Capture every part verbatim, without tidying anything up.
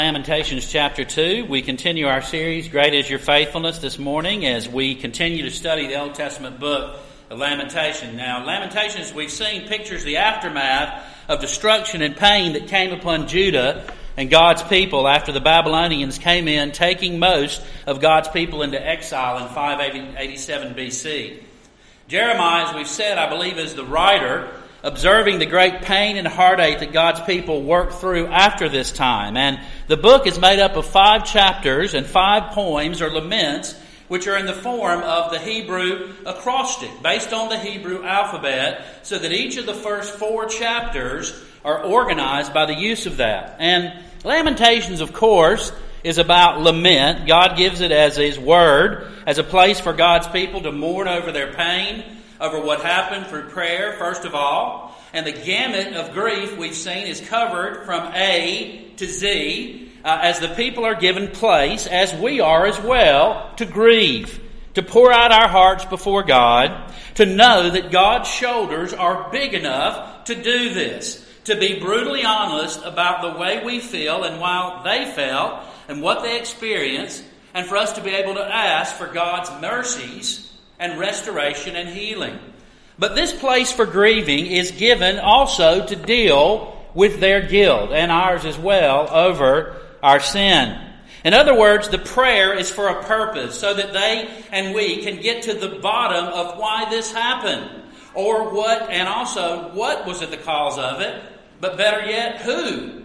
Lamentations chapter two. We continue our series, Great is Your Faithfulness, this morning as we continue to study the Old Testament book of Lamentations. Now, Lamentations, we've seen pictures the aftermath of destruction and pain that came upon Judah and God's people after the Babylonians came in, taking most of God's people into exile in five eighty-seven B C. Jeremiah, as we've said, I believe is the writer, observing the great pain and heartache that God's people worked through after this time. And the book is made up of five chapters and five poems or laments, which are in the form of the Hebrew acrostic, based on the Hebrew alphabet, so that each of the first four chapters are organized by the use of that. And Lamentations, of course, is about lament. God gives it as His Word, as a place for God's people to mourn over their pain, over what happened through prayer, first of all. And the gamut of grief we've seen is covered from A to Z, uh, as the people are given place, as we are as well, to grieve, to pour out our hearts before God, to know that God's shoulders are big enough to do this, to be brutally honest about the way we feel and how they felt and what they experienced, and for us to be able to ask for God's mercies and restoration and healing. But this place for grieving is given also to deal with their guilt, and ours as well, over our sin. In other words, the prayer is for a purpose, so that they and we can get to the bottom of why this happened, or what, and also what was at the cause of it, but better yet, who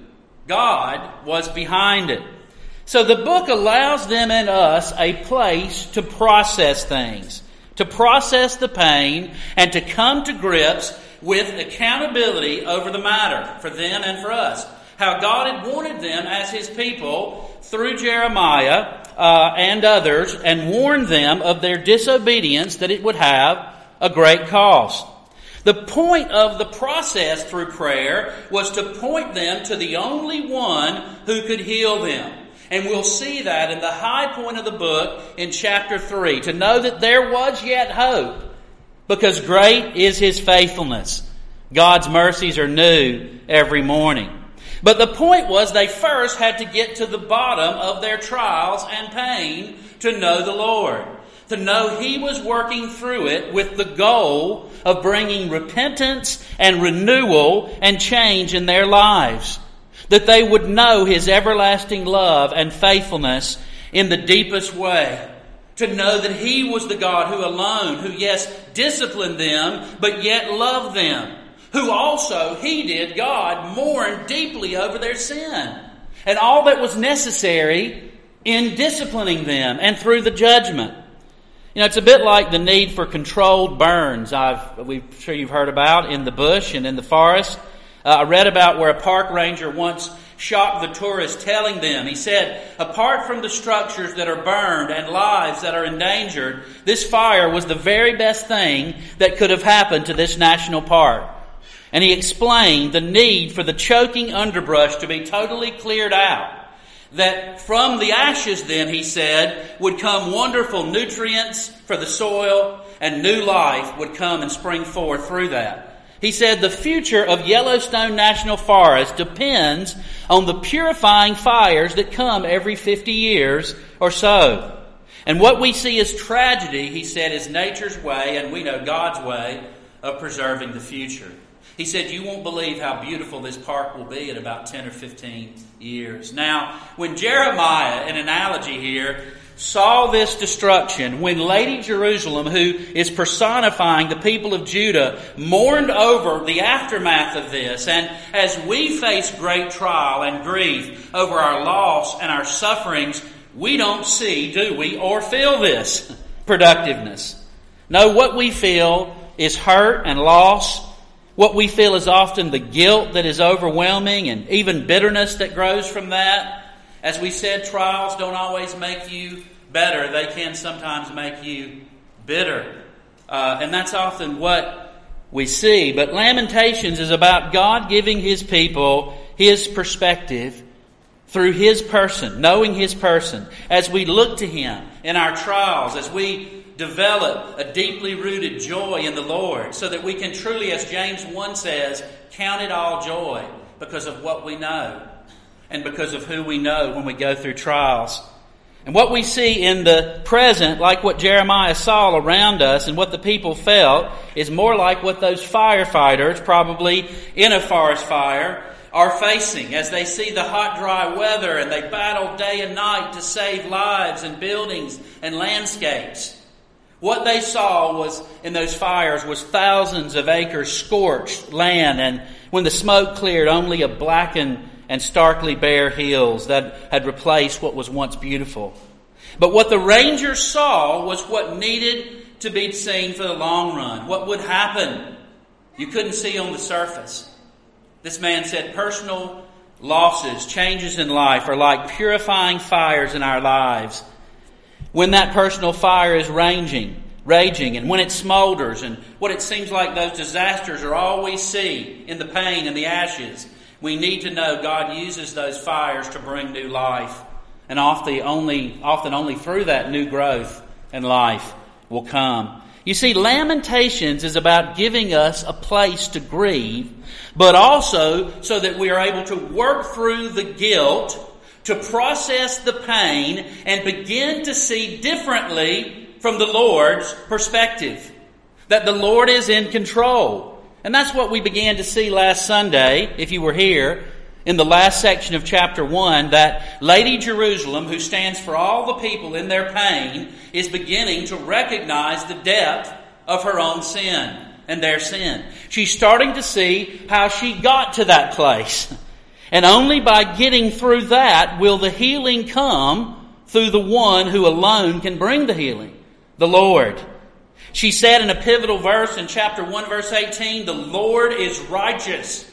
God was behind it. So the book allows them and us a place to process things, to process the pain, and to come to grips with accountability over the matter for them and for us. How God had wanted them as His people through Jeremiah uh, and others, and warned them of their disobedience, that it would have a great cost. The point of the process through prayer was to point them to the only one who could heal them. And we'll see that in the high point of the book in chapter three, to know that there was yet hope, because great is His faithfulness. God's mercies are new every morning. But the point was they first had to get to the bottom of their trials and pain to know the Lord, to know He was working through it with the goal of bringing repentance and renewal and change in their lives, that they would know His everlasting love and faithfulness in the deepest way, to know that He was the God who alone, who yes, disciplined them, but yet loved them, who also, He did, God, mourned deeply over their sin, and all that was necessary in disciplining them and through the judgment. You know, it's a bit like the need for controlled burns I've, we're sure you've heard about in the bush and in the forest. Uh, I read about where a park ranger once shocked the tourists, telling them, he said, apart from the structures that are burned and lives that are endangered, this fire was the very best thing that could have happened to this national park. And he explained the need for the choking underbrush to be totally cleared out. That from the ashes then, he said, would come wonderful nutrients for the soil, and new life would come and spring forth through that. He said the future of Yellowstone National Forest depends on the purifying fires that come every fifty years or so. And what we see as tragedy, he said, is nature's way, and we know God's way, of preserving the future. He said, you won't believe how beautiful this park will be in about ten or fifteen years. Now, when Jeremiah, an analogy here, saw this destruction, when Lady Jerusalem, who is personifying the people of Judah, mourned over the aftermath of this, and as we face great trial and grief over our loss and our sufferings, we don't see, do we, or feel this productiveness. No, what we feel is hurt and loss. What we feel is often the guilt that is overwhelming, and even bitterness that grows from that. As we said, trials don't always make you better. They can sometimes make you bitter. Uh, and that's often what we see. But Lamentations is about God giving His people His perspective through His person, knowing His person, as we look to Him in our trials, as we develop a deeply rooted joy in the Lord, so that we can truly, as James one says, count it all joy because of what we know. and because of who we know when we go through trials. And what we see in the present, like what Jeremiah saw around us and what the people felt, is more like what those firefighters, probably in a forest fire, are facing as they see the hot, dry weather and they battle day and night to save lives and buildings and landscapes. What they saw was in those fires was thousands of acres scorched land, and when the smoke cleared, only a blackened and starkly bare hills that had replaced what was once beautiful. But what the rangers saw was what needed to be seen for the long run. What would happen? You couldn't see on the surface. This man said personal losses, changes in life are like purifying fires in our lives. When that personal fire is raging, raging, and when it smolders, and what it seems like those disasters are all we see in the pain and the ashes, we need to know God uses those fires to bring new life. And often only, often only through that new growth and life will come. You see, Lamentations is about giving us a place to grieve, but also so that we are able to work through the guilt, to process the pain, and begin to see differently from the Lord's perspective. That the Lord is in control. And that's what we began to see last Sunday, if you were here, in the last section of chapter one, that Lady Jerusalem, who stands for all the people in their pain, is beginning to recognize the depth of her own sin and their sin. She's starting to see how she got to that place. And only by getting through that will the healing come through the one who alone can bring the healing, the Lord. She said in a pivotal verse in chapter one, verse eighteen, the Lord is righteous.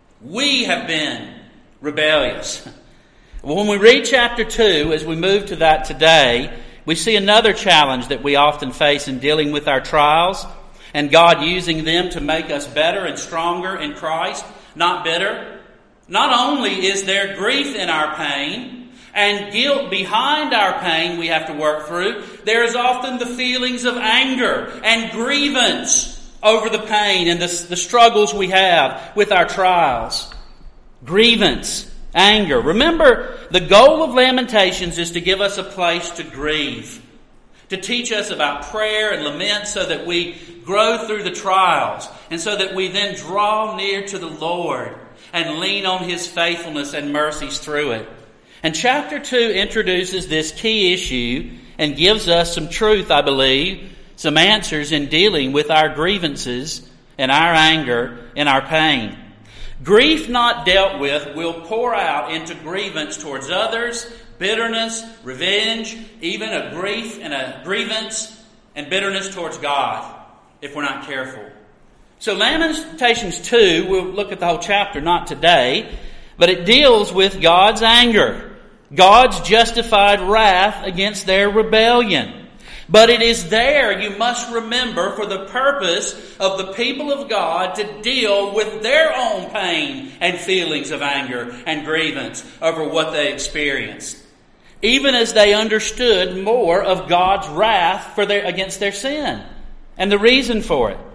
We have been rebellious. Well, when we read chapter two, as we move to that today, we see another challenge that we often face in dealing with our trials, and God using them to make us better and stronger in Christ, not bitter. Not only is there grief in our pain, and guilt behind our pain we have to work through, there is often the feelings of anger and grievance over the pain and the, the struggles we have with our trials. Grievance, anger. Remember, the goal of Lamentations is to give us a place to grieve, to teach us about prayer and lament so that we grow through the trials and so that we then draw near to the Lord and lean on His faithfulness and mercies through it. And chapter two introduces this key issue and gives us some truth, I believe, some answers in dealing with our grievances and our anger and our pain. Grief not dealt with will pour out into grievance towards others, bitterness, revenge, even a grief and a grievance and bitterness towards God, if we're not careful. So Lamentations two, we'll look at the whole chapter, not today, but it deals with God's anger, God's justified wrath against their rebellion. But it is there, you must remember, for the purpose of the people of God to deal with their own pain and feelings of anger and grievance over what they experienced, even as they understood more of God's wrath for their, against their sin and the reason for it.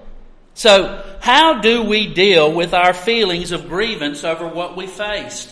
So, how do we deal with our feelings of grievance over what we faced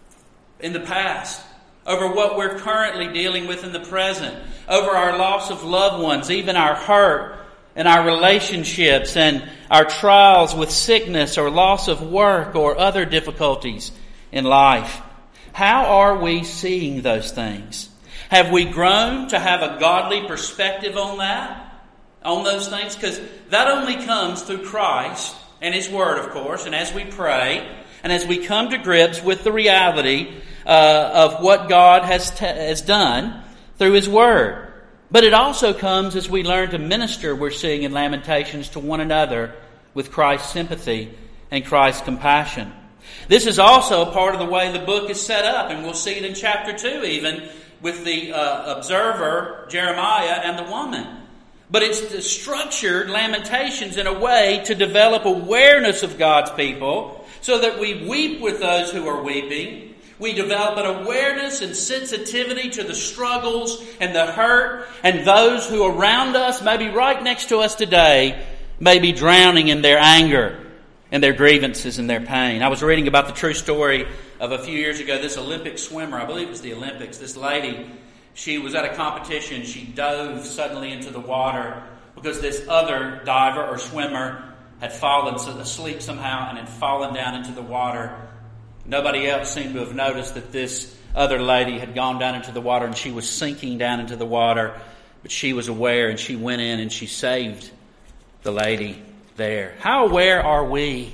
in the past, over what we're currently dealing with in the present, over our loss of loved ones, even our hurt and our relationships and our trials with sickness or loss of work or other difficulties in life? How are we seeing those things? Have we grown to have a godly perspective on that, on those things? Because that only comes through Christ and His Word, of course, and as we pray and as we come to grips with the reality uh, of what God has t- has done through His Word. But it also comes as we learn to minister, we're seeing in Lamentations, to one another with Christ's sympathy and Christ's compassion. This is also a part of the way the book is set up, and we'll see it in chapter two even, with the uh, observer, Jeremiah, and the woman. But it's structured Lamentations in a way to develop awareness of God's people so that we weep with those who are weeping. We develop an awareness and sensitivity to the struggles and the hurt and those who around us, maybe right next to us today, may be drowning in their anger and their grievances and their pain. I was reading about the true story of a few years ago. This Olympic swimmer, I believe it was the Olympics, this lady, she was at a competition. She dove suddenly into the water because this other diver or swimmer had fallen asleep somehow and had fallen down into the water. Nobody else seemed to have noticed that this other lady had gone down into the water and she was sinking down into the water. But she was aware and she went in and she saved the lady there. How aware are we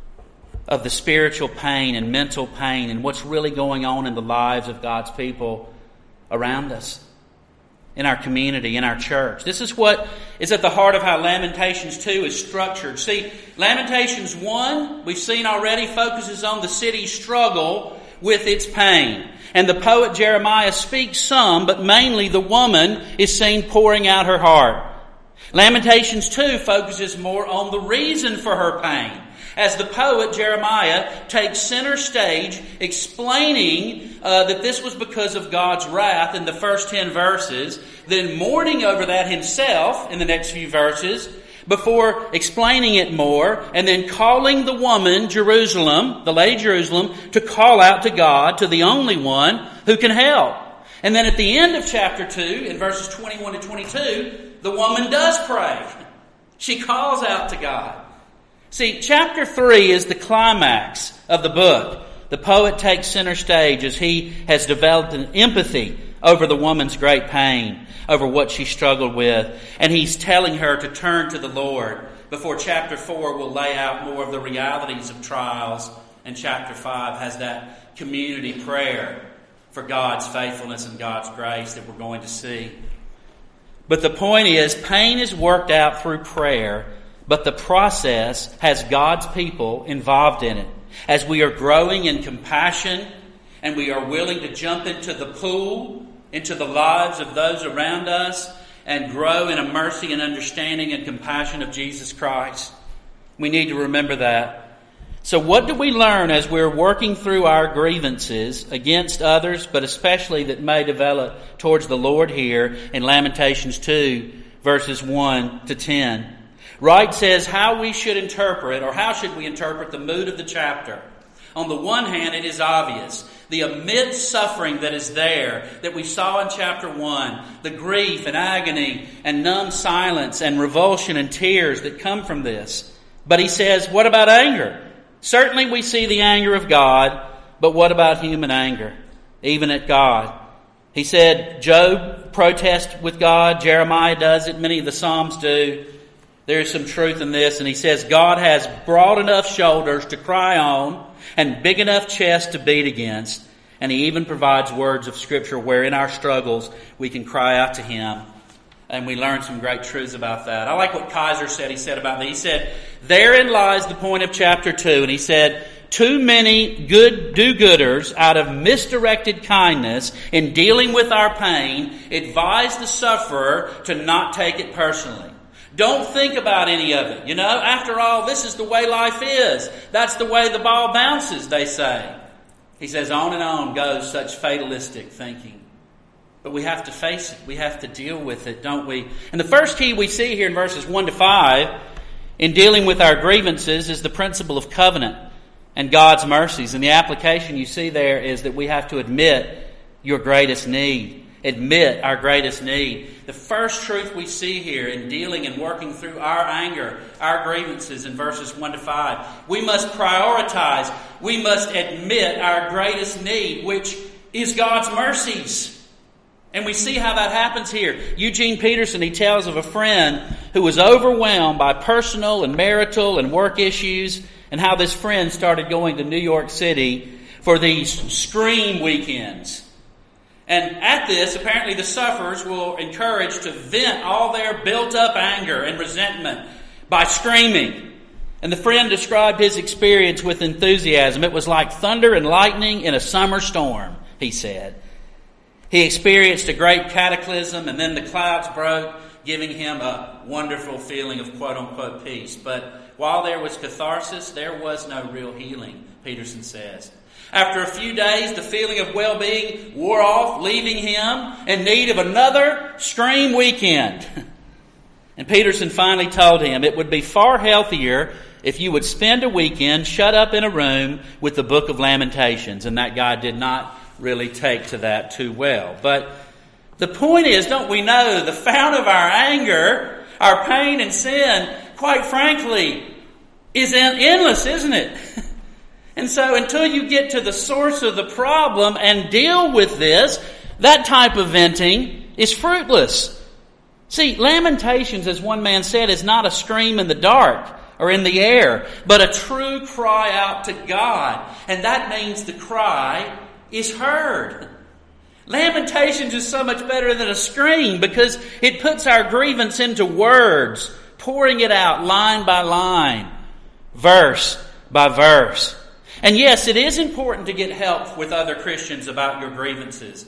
of the spiritual pain and mental pain and what's really going on in the lives of God's people around us, in our community, in our church? This is what is at the heart of how Lamentations two is structured. See, Lamentations one, we've seen already, focuses on the city's struggle with its pain. And the poet Jeremiah speaks some, but mainly the woman is seen pouring out her heart. Lamentations two focuses more on the reason for her pain, as the poet Jeremiah takes center stage explaining uh, that this was because of God's wrath in the first ten verses, then mourning over that himself in the next few verses, before explaining it more, and then calling the woman, Jerusalem, the lady Jerusalem, to call out to God, to the only one who can help. And then at the end of chapter two, in verses twenty-one to twenty-two, the woman does pray. She calls out to God. See, chapter three is the climax of the book. The poet takes center stage as he has developed an empathy over the woman's great pain, over what she struggled with. And he's telling her to turn to the Lord. Before chapter four will lay out more of the realities of trials. And chapter five has that community prayer for God's faithfulness and God's grace that we're going to see. But the point is, pain is worked out through prayer, but the process has God's people involved in it. As we are growing in compassion and we are willing to jump into the pool, into the lives of those around us, and grow in a mercy and understanding and compassion of Jesus Christ. We need to remember that. So what do we learn as we're working through our grievances against others, but especially that may develop towards the Lord here in Lamentations two, verses one to ten? Wright says how we should interpret, or how should we interpret the mood of the chapter. On the one hand, it is obvious. The immense suffering that is there, that we saw in chapter one, the grief and agony and numb silence and revulsion and tears that come from this. But he says, what about anger? Certainly we see the anger of God, but what about human anger, even at God? He said Job protests with God, Jeremiah does it, many of the Psalms do. There is some truth in this, and he says God has broad enough shoulders to cry on and big enough chest to beat against, and he even provides words of Scripture where in our struggles we can cry out to him. And we learn some great truths about that. I like what Kaiser said. He said about that. He said, therein lies the point of chapter two. And he said, too many good do-gooders out of misdirected kindness in dealing with our pain advise the sufferer to not take it personally. Don't think about any of it. You know, after all, this is the way life is. That's the way the ball bounces, they say. He says, on and on goes such fatalistic thinking. But we have to face it. We have to deal with it, don't we? And the first key we see here in verses one to five in dealing with our grievances is the principle of covenant and God's mercies. And the application you see there is that we have to admit your greatest need. Admit our greatest need. The first truth we see here in dealing and working through our anger, our grievances in verses one to five, we must prioritize. We must admit our greatest need, which is God's mercies. And we see how that happens here. Eugene Peterson, he tells of a friend who was overwhelmed by personal and marital and work issues, and how this friend started going to New York City for these scream weekends. And at this, apparently the sufferers were encouraged to vent all their built-up anger and resentment by screaming. And the friend described his experience with enthusiasm. It was like thunder and lightning in a summer storm, he said. He experienced a great cataclysm, and then the clouds broke, giving him a wonderful feeling of quote-unquote peace. But while there was catharsis, there was no real healing, Peterson says. After a few days, the feeling of well-being wore off, leaving him in need of another scream weekend. And Peterson finally told him it would be far healthier if you would spend a weekend shut up in a room with the book of Lamentations. And that guy did not really take to that too well. But the point is, don't we know the fount of our anger, our pain and sin, quite frankly, is endless, isn't it? And so until you get to the source of the problem and deal with this, that type of venting is fruitless. See, Lamentations, as one man said, is not a scream in the dark or in the air, but a true cry out to God. And that means the cry is heard. Lamentations is so much better than a scream because it puts our grievance into words, pouring it out line by line, verse by verse. And yes, it is important to get help with other Christians about your grievances.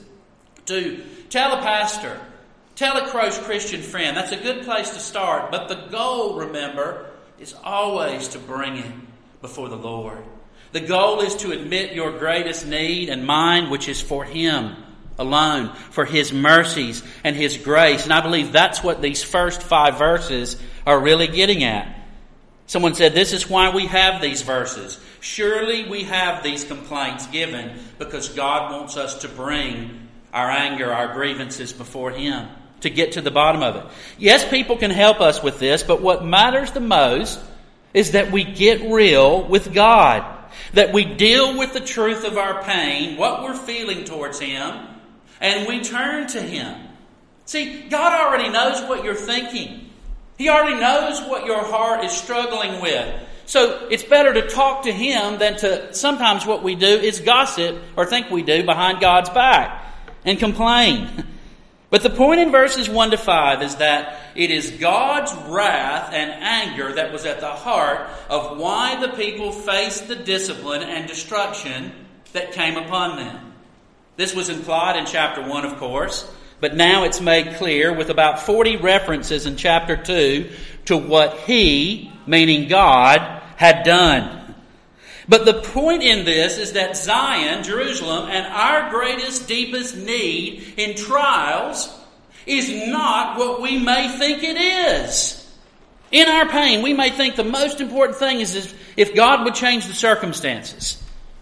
To tell a pastor, tell a close Christian friend. That's a good place to start. But the goal, remember, is always to bring it before the Lord. The goal is to admit your greatest need and mine, which is for Him alone, for His mercies and His grace. And I believe that's what these first five verses are really getting at. Someone said, this is why we have these verses. Surely we have these complaints given because God wants us to bring our anger, our grievances before Him, to get to the bottom of it. Yes, people can help us with this, but what matters the most is that we get real with God. That we deal with the truth of our pain, what we're feeling towards Him, and we turn to Him. See, God already knows what you're thinking. He already knows what your heart is struggling with. So it's better to talk to Him than to, sometimes what we do is gossip, or think we do, behind God's back and complain. But the point in verses one to five is that it is God's wrath and anger that was at the heart of why the people faced the discipline and destruction that came upon them. This was implied in chapter one, of course, but now it's made clear with about forty references in chapter two to what He, meaning God, had done. But the point in this is that Zion, Jerusalem, and our greatest, deepest need in trials is not what we may think it is. In our pain, we may think the most important thing is if God would change the circumstances.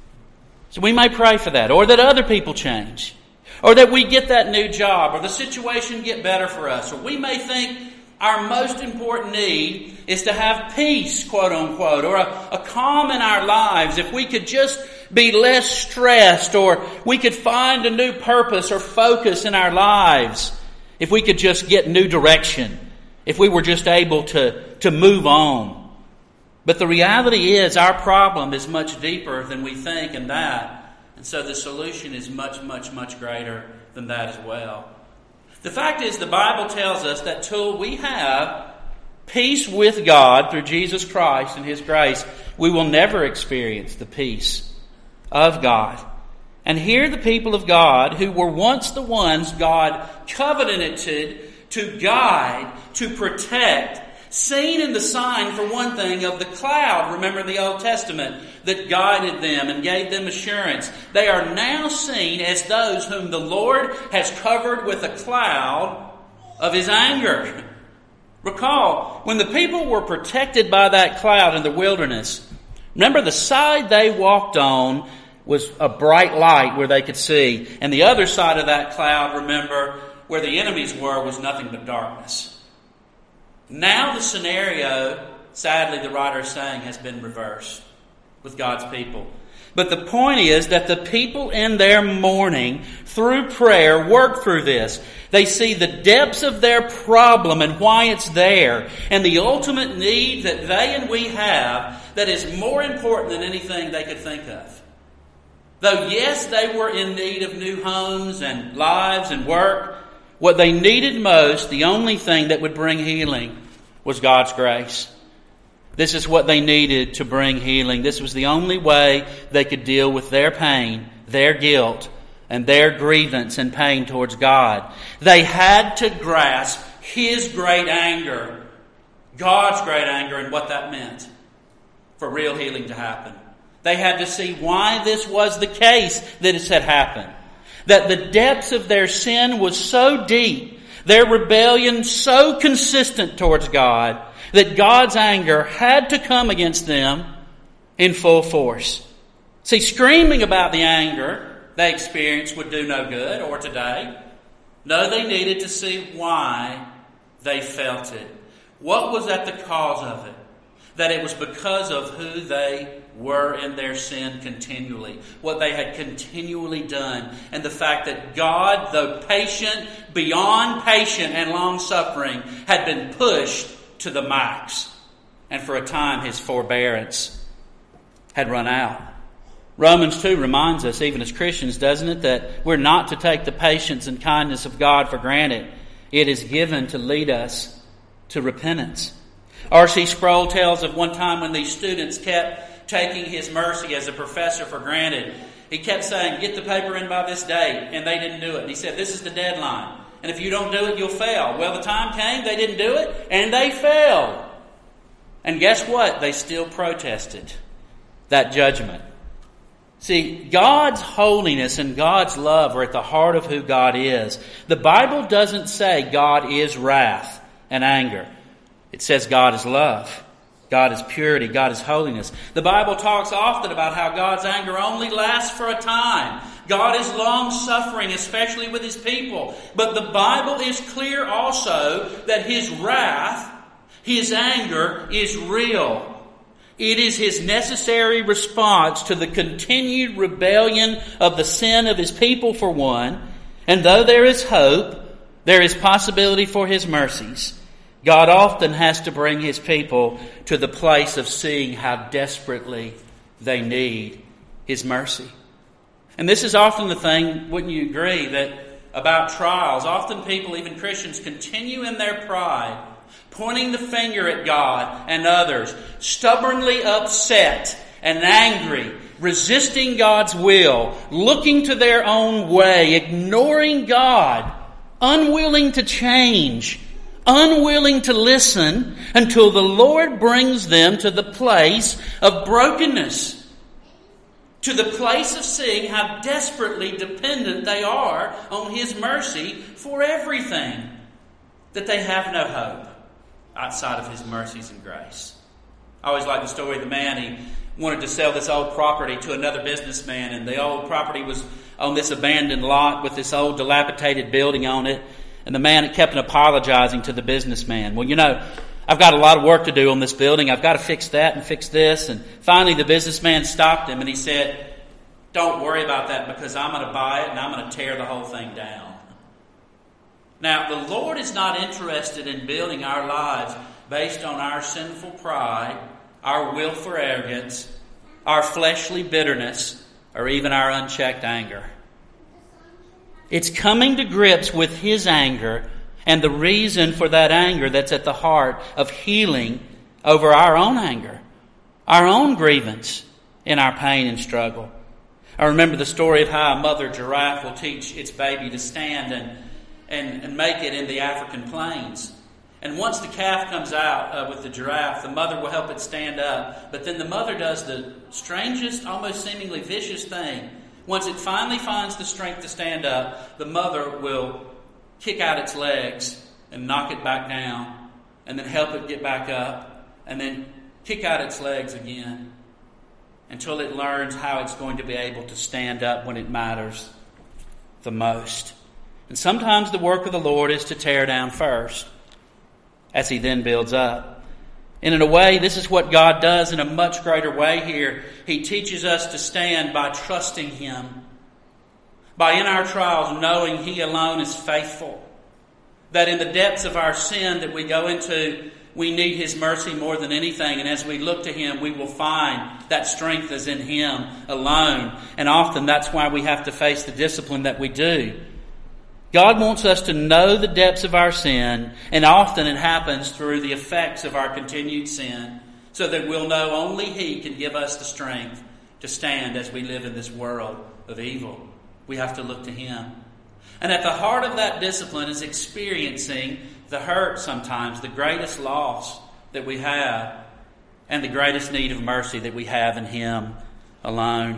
So we may pray for that, or that other people change, or that we get that new job, or the situation get better for us. Or we may think our most important need is to have peace, quote unquote, or a, a calm in our lives. If we could just be less stressed, or we could find a new purpose or focus in our lives. If we could just get new direction. If we were just able to, to move on. But the reality is our problem is much deeper than we think in that. And so the solution is much, much, much greater than that as well. The fact is, the Bible tells us that till we have peace with God through Jesus Christ and His grace, we will never experience the peace of God. And here the people of God, who were once the ones God covenanted to guide, to protect, seen in the sign, for one thing, of the cloud, remember in the Old Testament, that guided them and gave them assurance. They are now seen as those whom the Lord has covered with a cloud of His anger. Recall, when the people were protected by that cloud in the wilderness, remember the side they walked on was a bright light where they could see. And the other side of that cloud, remember, where the enemies were, was nothing but darkness. Now the scenario, sadly the writer is saying, has been reversed with God's people. But the point is that the people in their mourning, through prayer, work through this. They see the depths of their problem and why it's there, and the ultimate need that they and we have that is more important than anything they could think of. Though yes, they were in need of new homes and lives and work, what they needed most, the only thing that would bring healing, was God's grace. This is what they needed to bring healing. This was the only way they could deal with their pain, their guilt, and their grievance and pain towards God. They had to grasp His great anger, God's great anger, and what that meant for real healing to happen. They had to see why this was the case that this had happened. That the depths of their sin was so deep, their rebellion so consistent towards God, that God's anger had to come against them in full force. See, screaming about the anger they experienced would do no good, or today. No, they needed to see why they felt it. What was at the cause of it? That it was because of who they were in their sin continually, what they had continually done, and the fact that God, though patient, beyond patient and long-suffering, had been pushed to the max. And for a time, His forbearance had run out. Romans two reminds us, even as Christians, doesn't it, that we're not to take the patience and kindness of God for granted. It is given to lead us to repentance. R C Sproul tells of one time when these students kept taking His mercy as a professor for granted. He kept saying, get the paper in by this date, and they didn't do it. And he said, this is the deadline, and if you don't do it, you'll fail. Well, the time came, they didn't do it, and they failed. And guess what? They still protested that judgment. See, God's holiness and God's love are at the heart of who God is. The Bible doesn't say God is wrath and anger. It says God is love. God is purity. God is holiness. The Bible talks often about how God's anger only lasts for a time. God is long-suffering, especially with His people. But the Bible is clear also that His wrath, His anger, is real. It is His necessary response to the continued rebellion of the sin of His people, for one. And though there is hope, there is possibility for His mercies. God often has to bring His people to the place of seeing how desperately they need His mercy. And this is often the thing, wouldn't you agree, that about trials, often people, even Christians, continue in their pride, pointing the finger at God and others, stubbornly upset and angry, resisting God's will, looking to their own way, ignoring God, unwilling to change, unwilling to listen until the Lord brings them to the place of brokenness, to the place of seeing how desperately dependent they are on His mercy for everything, that they have no hope outside of His mercies and grace. I always like the story of the man. He wanted to sell this old property to another businessman, and the old property was on this abandoned lot with this old dilapidated building on it. And the man kept apologizing to the businessman. Well, you know, I've got a lot of work to do on this building. I've got to fix that and fix this. And finally the businessman stopped him and he said, don't worry about that, because I'm going to buy it and I'm going to tear the whole thing down. Now, the Lord is not interested in building our lives based on our sinful pride, our willful arrogance, our fleshly bitterness, or even our unchecked anger. It's coming to grips with His anger and the reason for that anger that's at the heart of healing over our own anger, our own grievance in our pain and struggle. I remember the story of how a mother giraffe will teach its baby to stand and, and, and make it in the African plains. And once the calf comes out uh, with the giraffe, the mother will help it stand up. But then the mother does the strangest, almost seemingly vicious thing. Once it finally finds the strength to stand up, the mother will kick out its legs and knock it back down, and then help it get back up, and then kick out its legs again until it learns how it's going to be able to stand up when it matters the most. And sometimes the work of the Lord is to tear down first as He then builds up. And in a way, this is what God does in a much greater way here. He teaches us to stand by trusting Him, by in our trials knowing He alone is faithful, that in the depths of our sin that we go into, we need His mercy more than anything. And as we look to Him, we will find that strength is in Him alone. And often that's why we have to face the discipline that we do. God wants us to know the depths of our sin, and often it happens through the effects of our continued sin, so that we'll know only He can give us the strength to stand as we live in this world of evil. We have to look to Him. And at the heart of that discipline is experiencing the hurt sometimes, the greatest loss that we have, and the greatest need of mercy that we have in Him alone.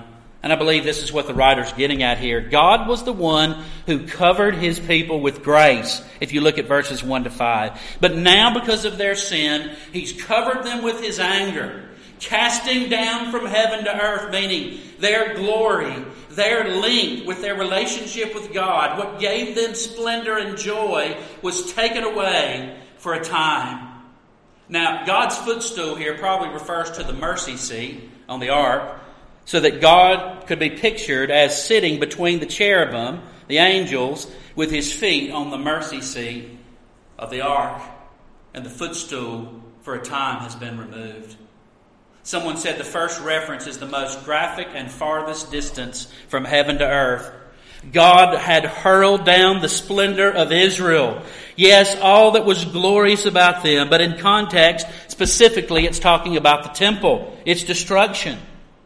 And I believe this is what the writer's getting at here. God was the one who covered His people with grace, if you look at verses one to five. But now, because of their sin, He's covered them with His anger, casting down from heaven to earth, meaning their glory, their link with their relationship with God, what gave them splendor and joy, was taken away for a time. Now, God's footstool here probably refers to the mercy seat on the ark, so that God could be pictured as sitting between the cherubim, the angels, with His feet on the mercy seat of the ark. And the footstool for a time has been removed. Someone said the first reference is the most graphic and farthest distance from heaven to earth. God had hurled down the splendor of Israel. Yes, all that was glorious about them, but in context, specifically, it's talking about the temple, its destruction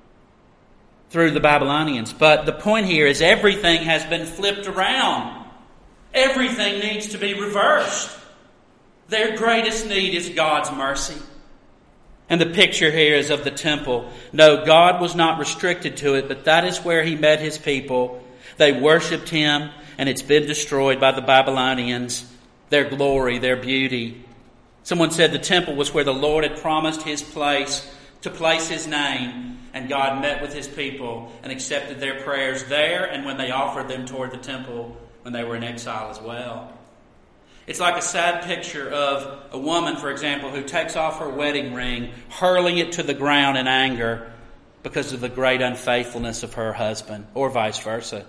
through the Babylonians. But the point here is everything has been flipped around. Everything needs to be reversed. Their greatest need is God's mercy. And the picture here is of the temple. No, God was not restricted to it, but that is where He met His people. They worshipped Him, and it's been destroyed by the Babylonians. Their glory, their beauty. Someone said the temple was where the Lord had promised His place to place His name, and God met with His people and accepted their prayers there and when they offered them toward the temple when they were in exile as well. It's like a sad picture of a woman, for example, who takes off her wedding ring, hurling it to the ground in anger because of the great unfaithfulness of her husband, or vice versa.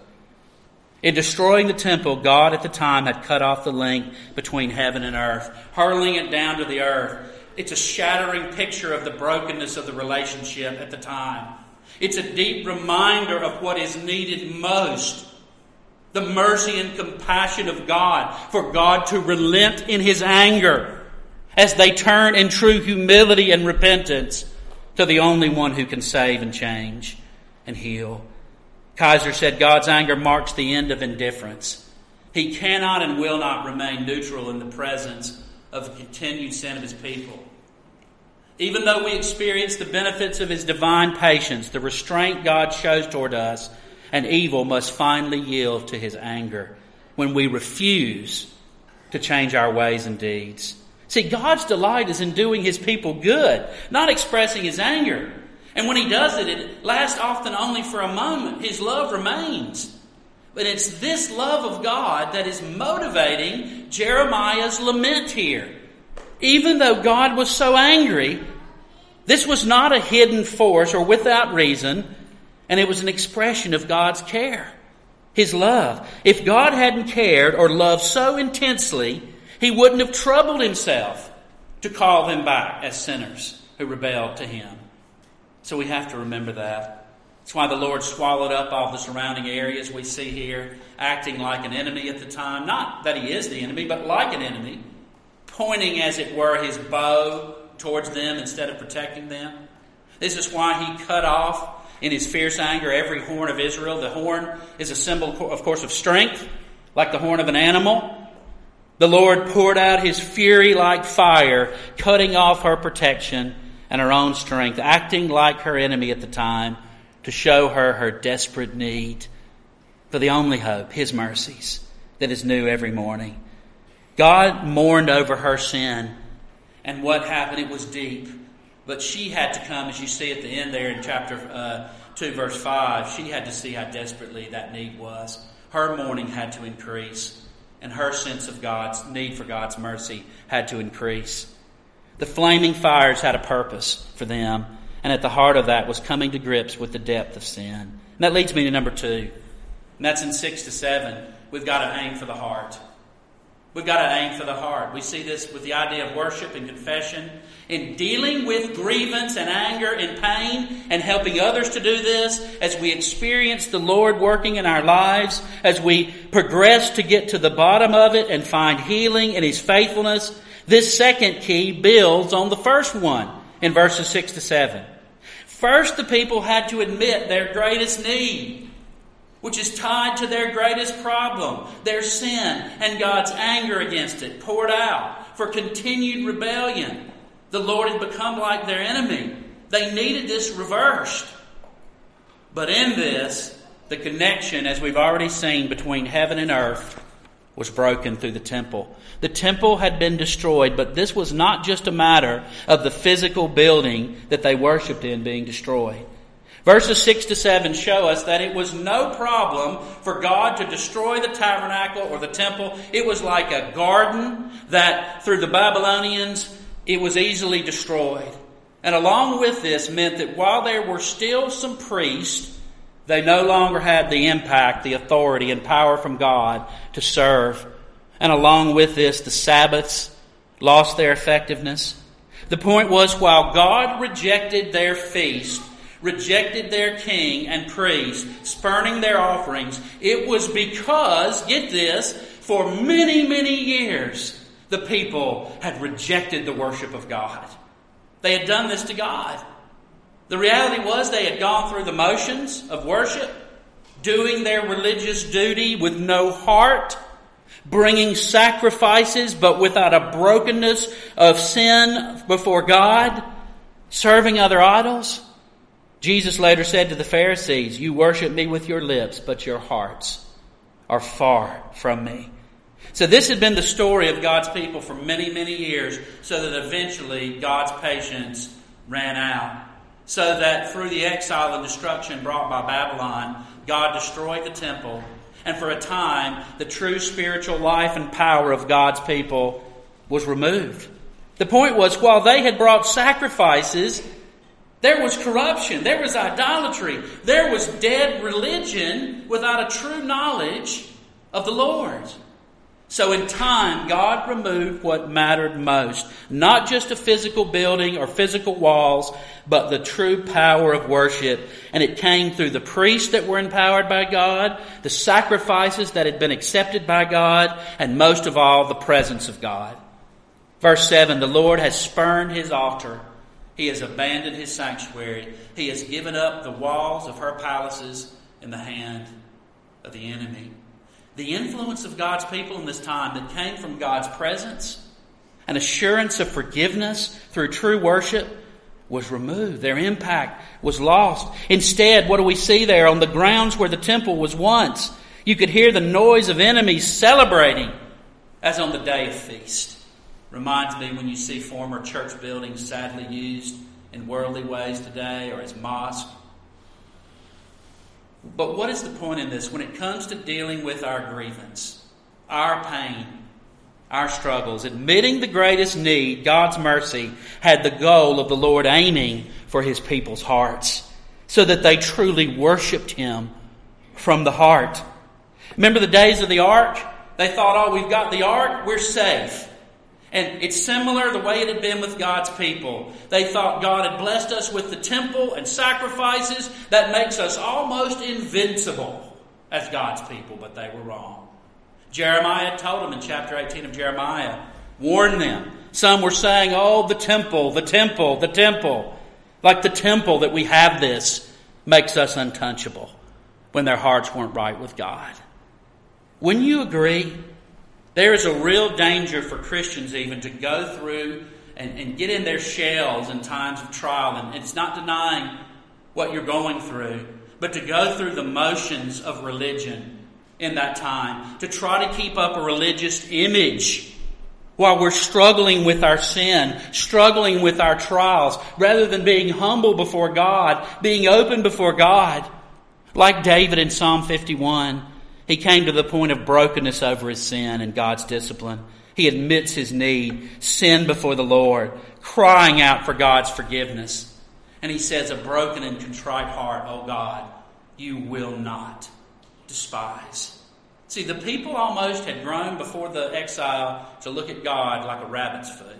In destroying the temple, God at the time had cut off the link between heaven and earth, hurling it down to the earth. It's a shattering picture of the brokenness of the relationship at the time. It's a deep reminder of what is needed most. The mercy and compassion of God, for God to relent in His anger as they turn in true humility and repentance to the only one who can save and change and heal. Kaiser said God's anger marks the end of indifference. He cannot and will not remain neutral in the presence of the continued sin of His people. Even though we experience the benefits of His divine patience, the restraint God shows toward us, and evil must finally yield to His anger when we refuse to change our ways and deeds. See, God's delight is in doing His people good, not expressing His anger. And when He does it, it lasts often only for a moment. His love remains. But it's this love of God that is motivating Jeremiah's lament here. Even though God was so angry, this was not a hidden force or without reason, and it was an expression of God's care, His love. If God hadn't cared or loved so intensely, He wouldn't have troubled Himself to call them back as sinners who rebelled to Him. So we have to remember that. That's why the Lord swallowed up all the surrounding areas we see here, acting like an enemy at the time. Not that He is the enemy, but like an enemy, pointing, as it were, His bow towards them instead of protecting them. This is why He cut off, in His fierce anger, every horn of Israel. The horn is a symbol, of course, of strength, like the horn of an animal. The Lord poured out His fury like fire, cutting off her protection and her own strength, acting like her enemy at the time to show her her desperate need for the only hope, His mercies, that is new every morning. God mourned over her sin, and what happened? It was deep. But she had to come, as you see at the end there in chapter uh, two, verse five, she had to see how desperately that need was. Her mourning had to increase, and her sense of God's need for God's mercy had to increase. The flaming fires had a purpose for them, and at the heart of that was coming to grips with the depth of sin. And that leads me to number two, and that's in six to seven. We've got to aim for the heart. We've got to aim for the heart. We see this with the idea of worship and confession. In dealing with grievance and anger and pain and helping others to do this, as we experience the Lord working in our lives, as we progress to get to the bottom of it and find healing in His faithfulness, this second key builds on the first one in verses six to seven. First, the people had to admit their greatest need, which is tied to their greatest problem, their sin and God's anger against it, poured out for continued rebellion. The Lord had become like their enemy. They needed this reversed. But in this, the connection, as we've already seen, between heaven and earth was broken through the temple. The temple had been destroyed, but this was not just a matter of the physical building that they worshipped in being destroyed. Verses six to seven show us that it was no problem for God to destroy the tabernacle or the temple. It was like a garden that through the Babylonians it was easily destroyed. And along with this meant that while there were still some priests, they no longer had the impact, the authority and power from God to serve. And along with this, the Sabbaths lost their effectiveness. The point was, while God rejected their feast, rejected their king and priest, spurning their offerings, it was because, get this, for many, many years, the people had rejected the worship of God. They had done this to God. The reality was they had gone through the motions of worship, doing their religious duty with no heart, bringing sacrifices but without a brokenness of sin before God, serving other idols. Jesus later said to the Pharisees, "You worship me with your lips, but your hearts are far from me." So this had been the story of God's people for many, many years, so that eventually God's patience ran out. So that through the exile and destruction brought by Babylon, God destroyed the temple. And for a time, the true spiritual life and power of God's people was removed. The point was, while they had brought sacrifices, there was corruption, there was idolatry, there was dead religion without a true knowledge of the Lord. So in time, God removed what mattered most. Not just a physical building or physical walls, but the true power of worship. And it came through the priests that were empowered by God, the sacrifices that had been accepted by God, and most of all, the presence of God. Verse seven, the Lord has spurned his altar. He has abandoned his sanctuary. He has given up the walls of her palaces in the hand of the enemy. The influence of God's people in this time that came from God's presence, an assurance of forgiveness through true worship, was removed. Their impact was lost. Instead, what do we see there? On the grounds where the temple was once, you could hear the noise of enemies celebrating as on the day of feast. Reminds me when you see former church buildings sadly used in worldly ways today or as mosques. But what is the point in this? When it comes to dealing with our grievance, our pain, our struggles, admitting the greatest need, God's mercy, had the goal of the Lord aiming for his people's hearts so that they truly worshipped him from the heart. Remember the days of the ark? They thought, oh, we've got the ark, we're safe. And it's similar the way it had been with God's people. They thought God had blessed us with the temple and sacrifices. That makes us almost invincible as God's people, but they were wrong. Jeremiah told them in chapter eighteen of Jeremiah, warned them. Some were saying, oh, the temple, the temple, the temple. Like the temple that we have this makes us untouchable, when their hearts weren't right with God. Wouldn't you agree? There is a real danger for Christians even to go through and, and get in their shells in times of trial. And it's not denying what you're going through, but to go through the motions of religion in that time, to try to keep up a religious image while we're struggling with our sin, struggling with our trials, rather than being humble before God, being open before God. Like David in Psalm fifty-one. He came to the point of brokenness over his sin and God's discipline. He admits his need, sin before the Lord, crying out for God's forgiveness. And he says, a broken and contrite heart, O God, you will not despise. See, the people almost had grown before the exile to look at God like a rabbit's foot.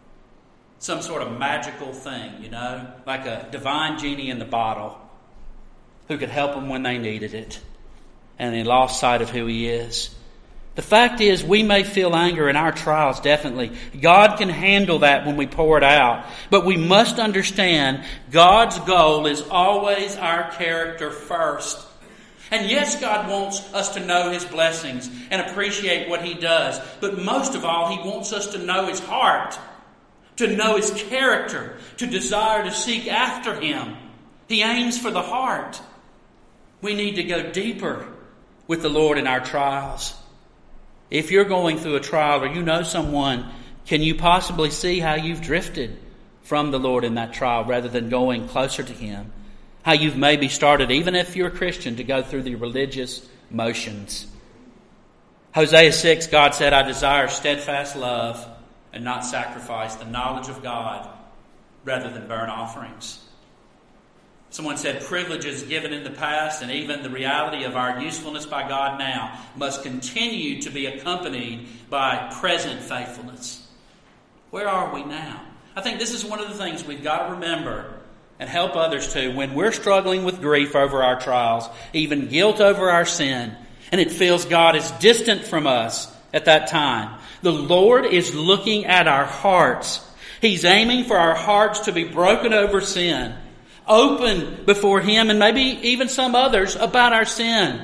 Some sort of magical thing, you know, like a divine genie in the bottle who could help them when they needed it. And they lost sight of who he is. The fact is, we may feel anger in our trials, definitely. God can handle that when we pour it out. But we must understand God's goal is always our character first. And yes, God wants us to know his blessings and appreciate what he does. But most of all, he wants us to know his heart, to know his character, to desire to seek after him. He aims for the heart. We need to go deeper with the Lord in our trials. If you're going through a trial or you know someone, can you possibly see how you've drifted from the Lord in that trial rather than going closer to Him? How you've maybe started, even if you're a Christian, to go through the religious motions. Hosea six, God said, I desire steadfast love and not sacrifice, the knowledge of God rather than burnt offerings. Someone said privileges given in the past and even the reality of our usefulness by God now must continue to be accompanied by present faithfulness. Where are we now? I think this is one of the things we've got to remember and help others to when we're struggling with grief over our trials, even guilt over our sin, and it feels God is distant from us at that time. The Lord is looking at our hearts. He's aiming for our hearts to be broken over sin, open before Him and maybe even some others about our sin.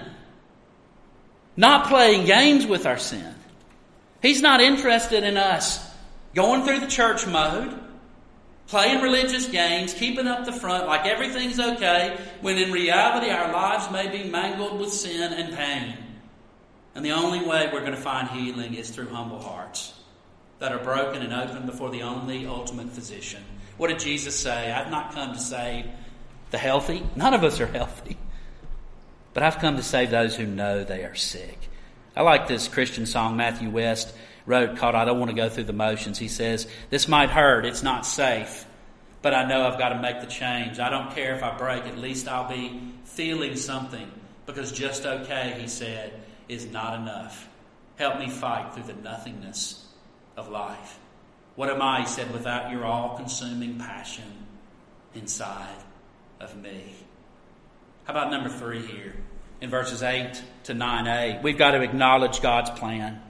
Not playing games with our sin. He's not interested in us going through the church mode, playing religious games, keeping up the front like everything's okay, when in reality our lives may be mangled with sin and pain. And the only way we're going to find healing is through humble hearts that are broken and open before the only ultimate physician. What did Jesus say? I've not come to save the healthy. None of us are healthy. But I've come to save those who know they are sick. I like this Christian song Matthew West wrote called I Don't Want to Go Through the Motions. He says, this might hurt, it's not safe, but I know I've got to make the change. I don't care if I break, at least I'll be feeling something, because just okay, he said, is not enough. Help me fight through the nothingness of life. What am I, he said, without your all-consuming passion inside of me? How about number three here? In verses eight to nine a, we've got to acknowledge God's plan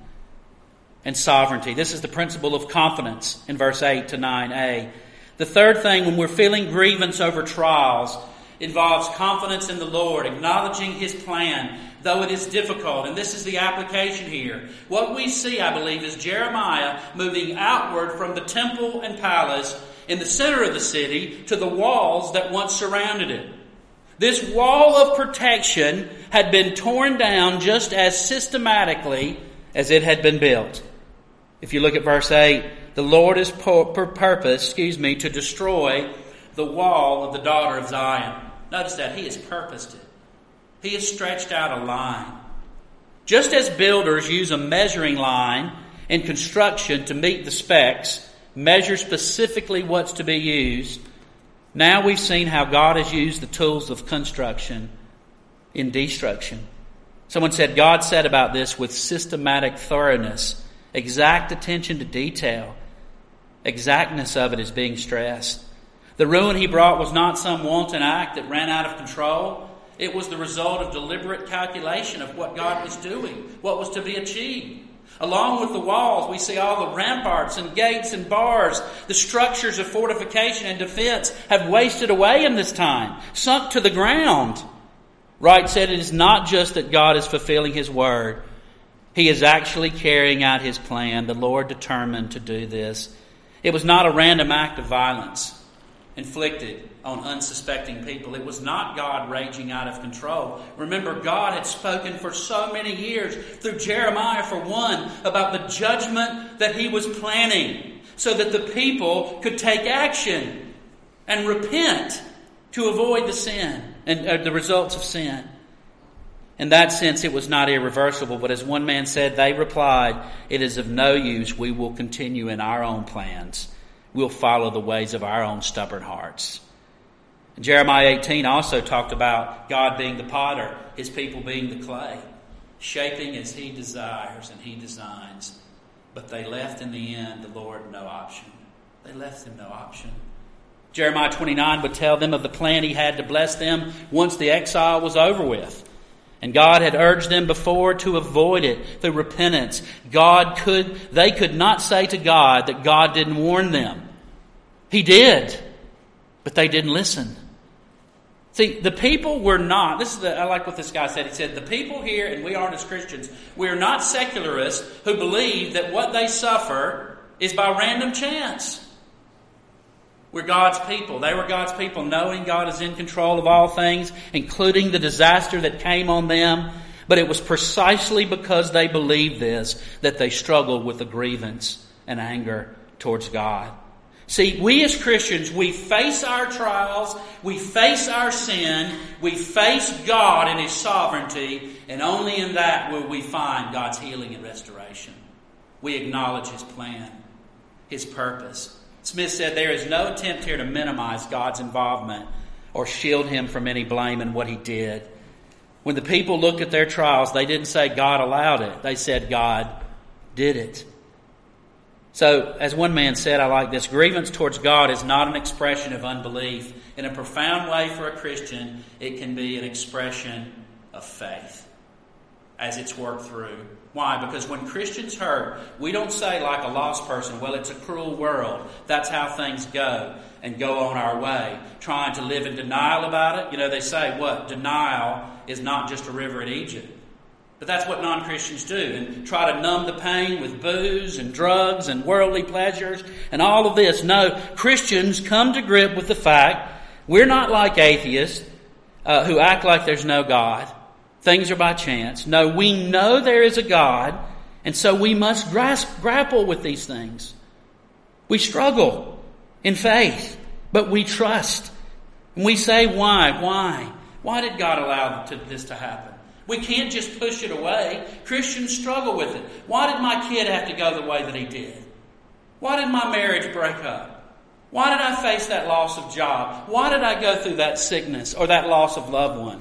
and sovereignty. This is the principle of confidence in verse eight to nine a. The third thing when we're feeling grievance over trials involves confidence in the Lord, acknowledging His plan, though it is difficult. And this is the application here. What we see, I believe, is Jeremiah moving outward from the temple and palace in the center of the city to the walls that once surrounded it. This wall of protection had been torn down just as systematically as it had been built. If you look at verse eight, the Lord is per purpose, excuse me, to destroy the wall of the daughter of Zion. Notice that He has purposed it. He has stretched out a line. Just as builders use a measuring line in construction to meet the specs, measure specifically what's to be used, now we've seen how God has used the tools of construction in destruction. Someone said God said about this with systematic thoroughness, exact attention to detail. Exactness of it is being stressed. The ruin He brought was not some wanton act that ran out of control. It was the result of deliberate calculation of what God was doing, what was to be achieved. Along with the walls, we see all the ramparts and gates and bars. The structures of fortification and defense have wasted away in this time, sunk to the ground. Wright said it is not just that God is fulfilling His word. He is actually carrying out His plan. The Lord determined to do this. It was not a random act of violence inflicted on unsuspecting people. It was not God raging out of control. Remember, God had spoken for so many years, through Jeremiah for one, about the judgment that He was planning so that the people could take action and repent to avoid the sin and uh, the results of sin. In that sense, it was not irreversible, but as one man said, they replied, it is of no use. We will continue in our own plans. We'll follow the ways of our own stubborn hearts. And Jeremiah eighteen also talked about God being the potter, His people being the clay, shaping as He desires and He designs. But they left in the end the Lord no option. They left Him no option. Jeremiah twenty-nine would tell them of the plan He had to bless them once the exile was over with. And God had urged them before to avoid it through repentance. God could, they could not say to God that God didn't warn them. He did, but they didn't listen. See, the people were not, this is the, I like what this guy said. He said, the people here, and we aren't as Christians, we are not secularists who believe that what they suffer is by random chance. We're God's people. They were God's people, knowing God is in control of all things, including the disaster that came on them. But it was precisely because they believed this that they struggled with a grievance and anger towards God. See, we as Christians, we face our trials, we face our sin, we face God and His sovereignty, and only in that will we find God's healing and restoration. We acknowledge His plan, His purpose. Smith said there is no attempt here to minimize God's involvement or shield Him from any blame in what He did. When the people looked at their trials, they didn't say God allowed it. They said God did it. So, as one man said, I like this, grievance towards God is not an expression of unbelief. In a profound way for a Christian, it can be an expression of faith as it's worked through. Why? Because when Christians hurt, we don't say like a lost person, well, it's a cruel world. That's how things go, and go on our way, trying to live in denial about it. You know, they say, what? Denial is not just a river in Egypt. But that's what non-Christians do, and try to numb the pain with booze and drugs and worldly pleasures and all of this. No, Christians come to grip with the fact we're not like atheists uh, who act like there's no God. Things are by chance. No, we know there is a God, and so we must grasp, grapple with these things. We struggle in faith, but we trust. And we say, why? Why? Why did God allow this to happen? We can't just push it away. Christians struggle with it. Why did my kid have to go the way that he did? Why did my marriage break up? Why did I face that loss of job? Why did I go through that sickness or that loss of loved one?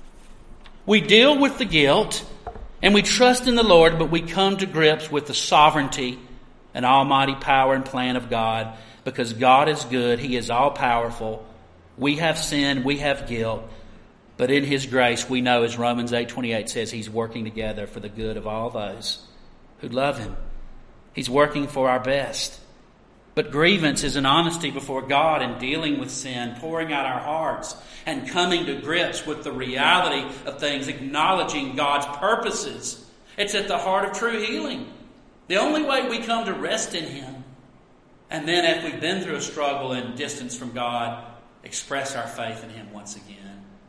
We deal with the guilt and we trust in the Lord, but we come to grips with the sovereignty and almighty power and plan of God, because God is good. He is all powerful. We have sin. We have guilt. But in His grace, we know, as Romans eight twenty-eight says, He's working together for the good of all those who love Him. He's working for our best. But grievance is an honesty before God in dealing with sin, pouring out our hearts, and coming to grips with the reality of things, acknowledging God's purposes. It's at the heart of true healing. The only way we come to rest in Him. And then, if we've been through a struggle and distance from God, express our faith in Him once again.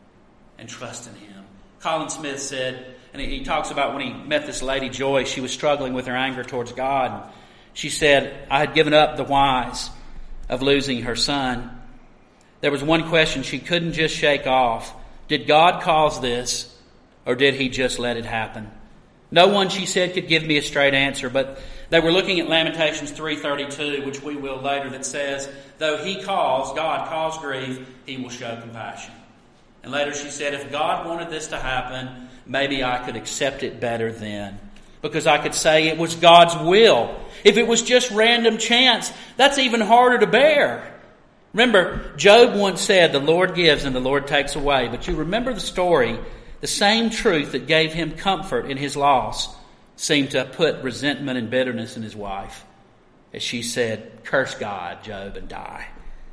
And trust in Him. Colin Smith said, and he talks about when he met this lady Joy, she was struggling with her anger towards God. She said, I had given up the whys of losing her son. There was one question she couldn't just shake off. Did God cause this, or did He just let it happen? No one, she said, could give me a straight answer, but they were looking at Lamentations three thirty-two, which we will later, that says, though He calls, God calls grief, He will show compassion. And later she said, if God wanted this to happen, maybe I could accept it better then. Because I could say it was God's will. If it was just random chance, that's even harder to bear. Remember, Job once said, the Lord gives and the Lord takes away. But you remember the story, the same truth that gave him comfort in his loss seemed to put resentment and bitterness in his wife. As she said, curse God, Job, and die.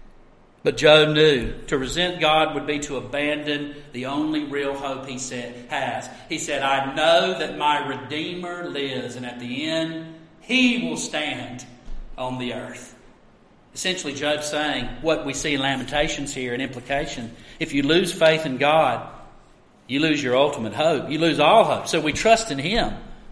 But Job knew to resent God would be to abandon the only real hope he said, has. He said, I know that my Redeemer lives, and at the end, He will stand on the earth. Essentially, Job's saying what we see in Lamentations here, an implication. If you lose faith in God, you lose your ultimate hope. You lose all hope. So we trust in Him.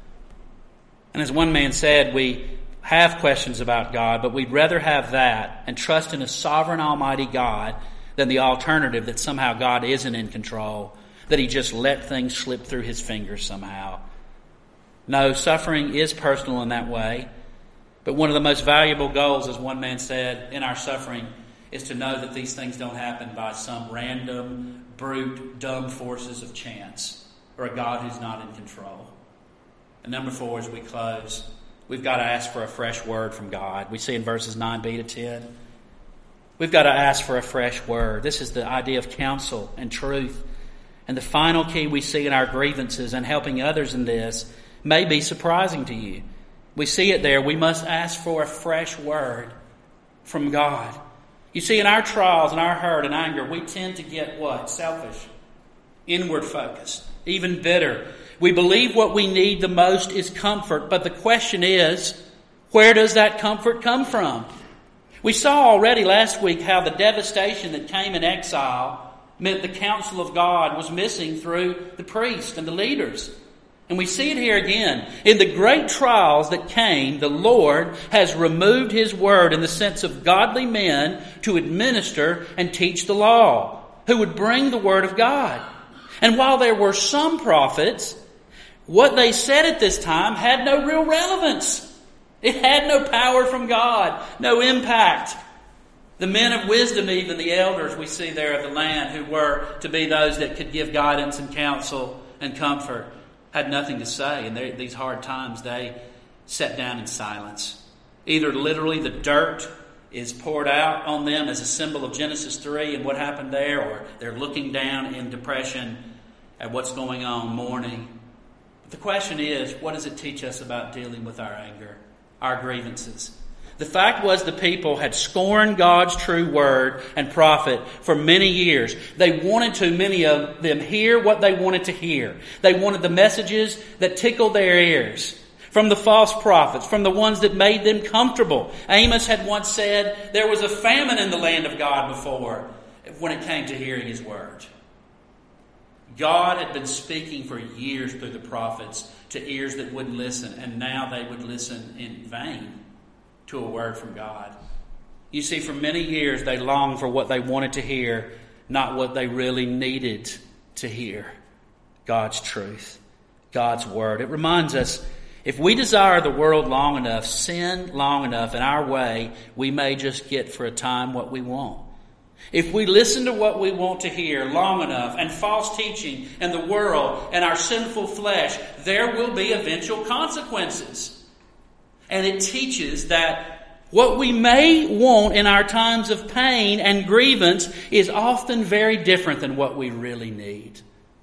And as one man said, we have questions about God, but we'd rather have that and trust in a sovereign almighty God than the alternative that somehow God isn't in control, that He just let things slip through His fingers somehow. No, suffering is personal in that way, but one of the most valuable goals, as one man said, in our suffering is to know that these things don't happen by some random, brute, dumb forces of chance or a God who's not in control. And number four, as we close, we've got to ask for a fresh word from God. We see in verses nine b to ten. We've got to ask for a fresh word. This is the idea of counsel and truth. And the final key we see in our grievances and helping others in this may be surprising to you. We see it there. We must ask for a fresh word from God. You see, in our trials and our hurt and anger, we tend to get what? Selfish, inward focused, even bitter. We believe what we need the most is comfort, but the question is, where does that comfort come from? We saw already last week how the devastation that came in exile meant the counsel of God was missing through the priests and the leaders. And we see it here again. In the great trials that came, the Lord has removed His word in the sense of godly men to administer and teach the law, who would bring the word of God. And while there were some prophets, what they said at this time had no real relevance. It had no power from God, no impact. The men of wisdom, even the elders we see there of the land, who were to be those that could give guidance and counsel and comfort, had nothing to say. And they, these hard times, they sat down in silence. Either literally the dirt is poured out on them as a symbol of Genesis three and what happened there, or they're looking down in depression at what's going on, mourning. But the question is, what does it teach us about dealing with our anger, our grievances? The fact was the people had scorned God's true word and prophet for many years. They wanted to, many of them, hear what they wanted to hear. They wanted the messages that tickled their ears. From the false prophets, from the ones that made them comfortable. Amos had once said there was a famine in the land of God before when it came to hearing His word. God had been speaking for years through the prophets to ears that wouldn't listen, and now they would listen in vain to a word from God. You see, for many years they longed for what they wanted to hear, not what they really needed to hear. God's truth, God's word. It reminds us, if we desire the world long enough, sin long enough in our way, we may just get for a time what we want. If we listen to what we want to hear long enough, and false teaching and the world and our sinful flesh, there will be eventual consequences. And it teaches that what we may want in our times of pain and grievance is often very different than what we really need.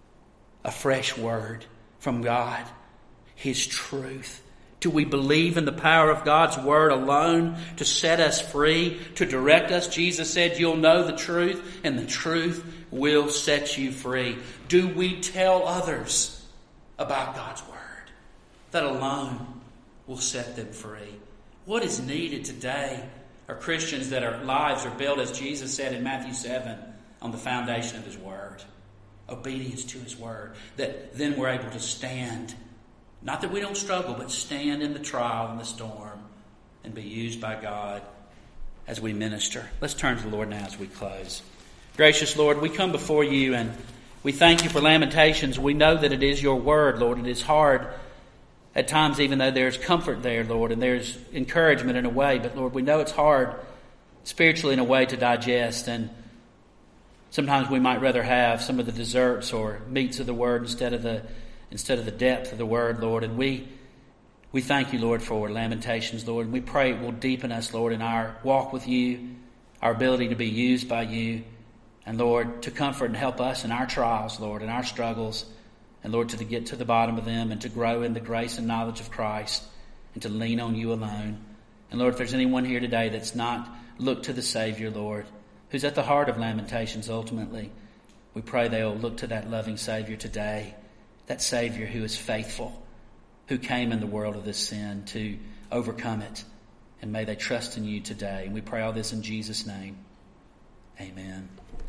A fresh word from God, His truth. Do we believe in the power of God's word alone to set us free, to direct us? Jesus said, you'll know the truth, and the truth will set you free. Do we tell others about God's word? That alone will set them free. What is needed today are Christians that our lives are built, as Jesus said in Matthew seven, on the foundation of His word. Obedience to His word. That then we're able to stand. Not that we don't struggle, but stand in the trial and the storm and be used by God as we minister. Let's turn to the Lord now as we close. Gracious Lord, we come before You and we thank You for Lamentations. We know that it is Your word, Lord. It is hard at times, even though there's comfort there, Lord, and there's encouragement in a way. But Lord, we know it's hard spiritually in a way to digest, and sometimes we might rather have some of the desserts or meats of the word instead of the instead of the depth of the word, Lord. And we we thank You, Lord, for Lamentations, Lord. And we pray it will deepen us, Lord, in our walk with You, our ability to be used by You, and Lord, to comfort and help us in our trials, Lord, in our struggles, and Lord, to get to the bottom of them and to grow in the grace and knowledge of Christ and to lean on You alone. And Lord, if there's anyone here today that's not looked to the Savior, Lord, who's at the heart of Lamentations ultimately, we pray they'll look to that loving Savior today, that Savior who is faithful, who came in the world of this sin to overcome it. And may they trust in You today. And we pray all this in Jesus' name. Amen.